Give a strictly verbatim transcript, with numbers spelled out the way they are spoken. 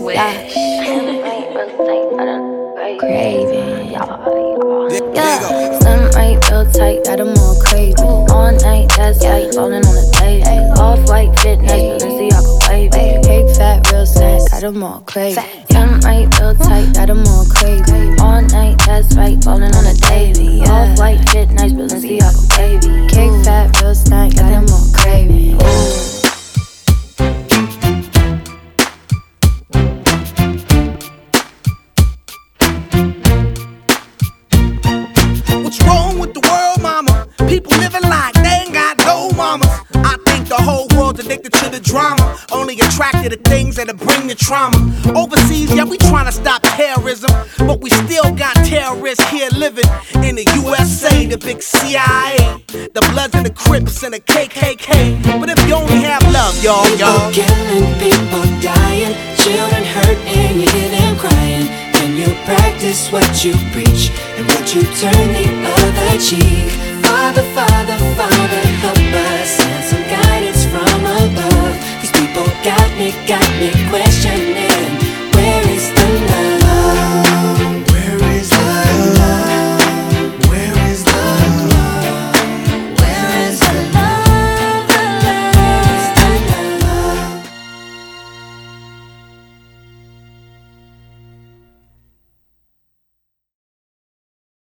Yeah. Craving. Yeah. Slim right, real tight, got 'em all craving. All night, that's light, falling on the day. Off white, fit nice, Balenciaga wavy. Cake fat, real snack, got 'em all craving. Slim right, real tight, got 'em all craving. All night, that's right, falling on the daily. Off white, fit nice, Balenciaga wavy. Cake fat, real snack, got 'em all craving. What's wrong with the world, mama? People living like they ain't got no mamas. I think the whole world's addicted to the drama, only attracted to things that'll bring the trauma. Overseas, yeah, we trying to stop terrorism, but we still got terrorists here living in the U S A, the big C I A, the Bloods and the Crips and the K K K. But if you only have love, y'all, y'all. People killing, people dying, children hurt and you hear them crying. Can you practice what you preach and would you turn the other cheek? Father, Father, Father, help us, send some guidance from above. These people got me, got me questioning.